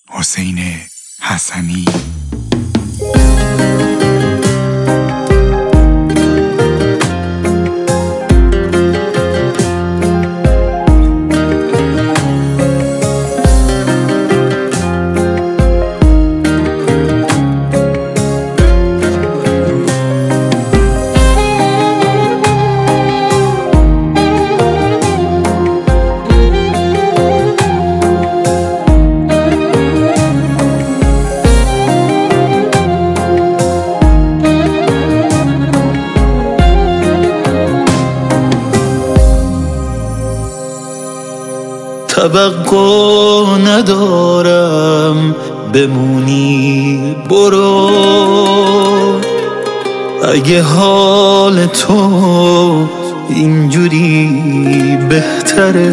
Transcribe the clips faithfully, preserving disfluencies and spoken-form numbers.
حسین حسنی. توقع ندارم بمونی برو، اگه حال تو اینجوری بهتره.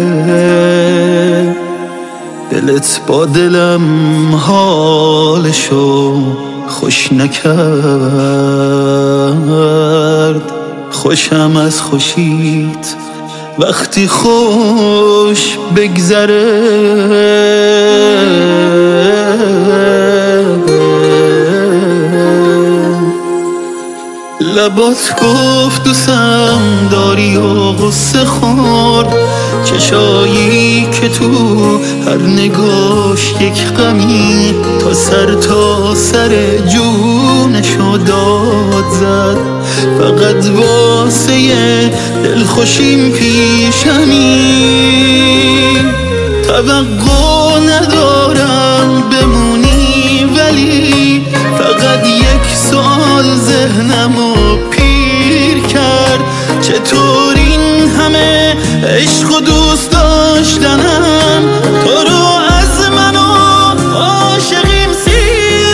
دلت با دلم حالشو خوش نکرد، خوشم از خوشیت وقتی خوش بگذره. لبات گفت دوستم داری و غصه خورد، چشایی که تو هر نگاش یک غمی تا سر تا سر جونشو داد زد. فقط واسه دلخوشیم پیشمی، توقع ندارم بمونی، ولی فقط یک سوال ذهنمو پیر کرد. چطور این همه عشق و دوست داشتنم تو رو از من و عاشقیم سیر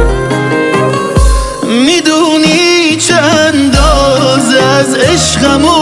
عشقم